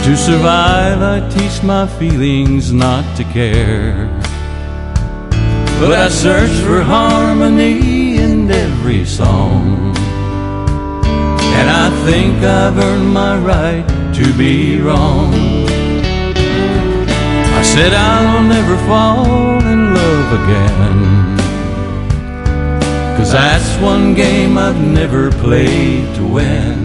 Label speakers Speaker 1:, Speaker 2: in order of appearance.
Speaker 1: To survive, I teach my feelings not to care. But I search for harmony in every song, and I think I've earned my right to be wrong. I said I'll never fall in love again, 'cause that's one game I've never played to win.